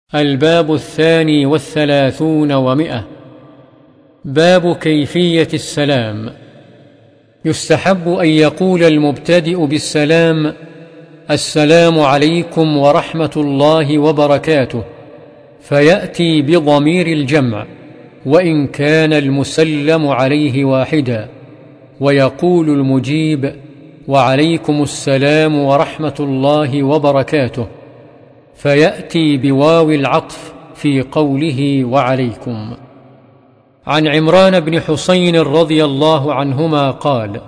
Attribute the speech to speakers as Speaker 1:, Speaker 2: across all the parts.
Speaker 1: الباب 32 و100. باب كيفية السلام. يستحب أن يقول المبتدئ بالسلام: السلام عليكم ورحمة الله وبركاته، فيأتي بضمير الجمع وإن كان المسلم عليه واحدا، ويقول المجيب: وعليكم السلام ورحمة الله وبركاته، فيأتي بواو العطف في قوله وعليكم. عن عمران بن حسين رضي الله عنهما قال: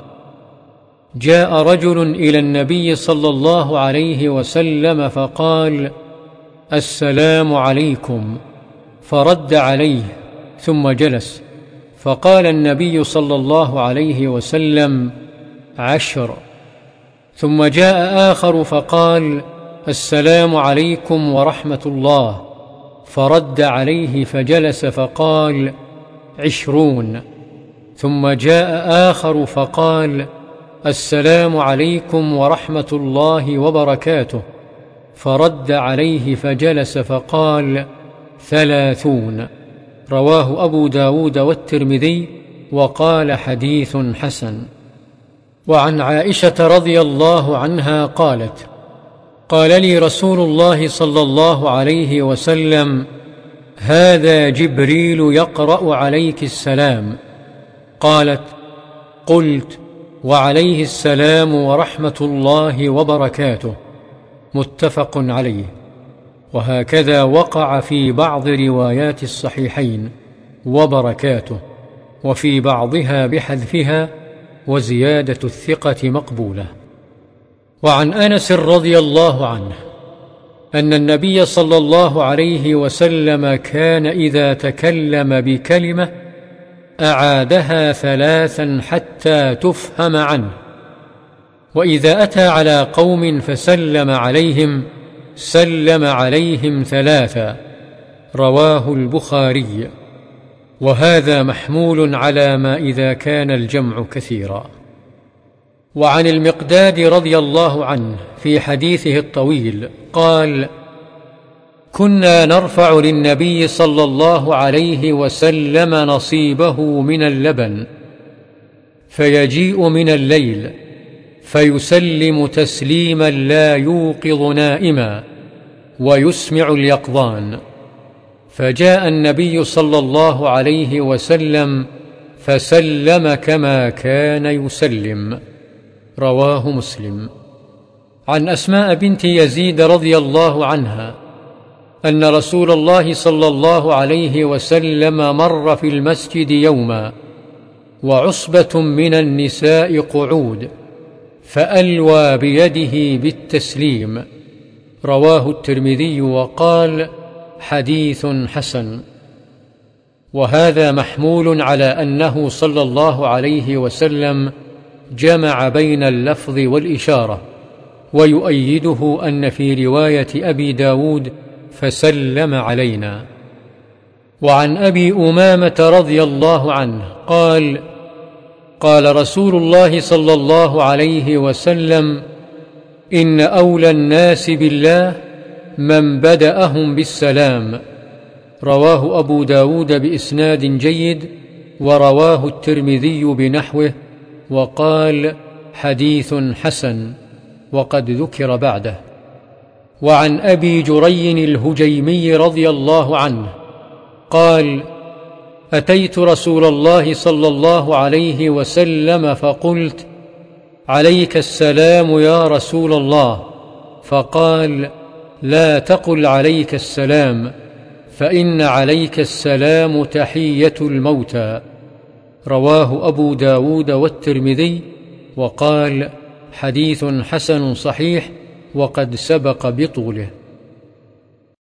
Speaker 1: جاء رجل إلى النبي صلى الله عليه وسلم فقال: السلام عليكم، فرد عليه ثم جلس، فقال النبي صلى الله عليه وسلم: 10. ثم جاء آخر فقال: السلام عليكم ورحمة الله، فرد عليه فجلس فقال: 20. ثم جاء آخر فقال: السلام عليكم ورحمة الله وبركاته، فرد عليه فجلس فقال: 30. رواه أبو داود والترمذي وقال: حديث حسن. وعن عائشة رضي الله عنها قالت: قال لي رسول الله صلى الله عليه وسلم: هذا جبريل يقرأ عليك السلام. قالت: قلت: وعليه السلام ورحمة الله وبركاته. متفق عليه. وهكذا وقع في بعض روايات الصحيحين وبركاته، وفي بعضها بحذفها، وزيادة الثقة مقبولة. وعن أنس رضي الله عنه أن النبي صلى الله عليه وسلم كان إذا تكلم بكلمة أعادها 3 حتى تفهم عنه، وإذا أتى على قوم فسلم عليهم سلم عليهم 3. رواه البخاري. وهذا محمول على ما إذا كان الجمع كثيرا. وعن المقداد رضي الله عنه في حديثه الطويل قال: كنا نرفع للنبي صلى الله عليه وسلم نصيبه من اللبن، فيجيء من الليل فيسلم تسليما لا يوقظ نائما ويسمع اليقظان، فجاء النبي صلى الله عليه وسلم فسلم كما كان يسلم. رواه مسلم. عن أسماء بنت يزيد رضي الله عنها أن رسول الله صلى الله عليه وسلم مر في المسجد يوما وعصبة من النساء قعود، فألوى بيده بالتسليم. رواه الترمذي وقال: حديث حسن. وهذا محمول على أنه صلى الله عليه وسلم جمع بين اللفظ والإشارة، ويؤيده أن في رواية أبي داود: فسلم علينا. وعن أبي أمامة رضي الله عنه قال: قال رسول الله صلى الله عليه وسلم: إن أولى الناس بالله من بدأهم بالسلام. رواه أبو داود بإسناد جيد، ورواه الترمذي بنحوه وقال: حديث حسن، وقد ذكر بعده. وعن أبي جري الهجيمي رضي الله عنه قال: أتيت رسول الله صلى الله عليه وسلم فقلت: عليك السلام يا رسول الله، فقال: لا تقل عليك السلام، فإن عليك السلام تحية الموتى. رواه أبو داود والترمذي وقال: حديث حسن صحيح، وقد سبق بطوله.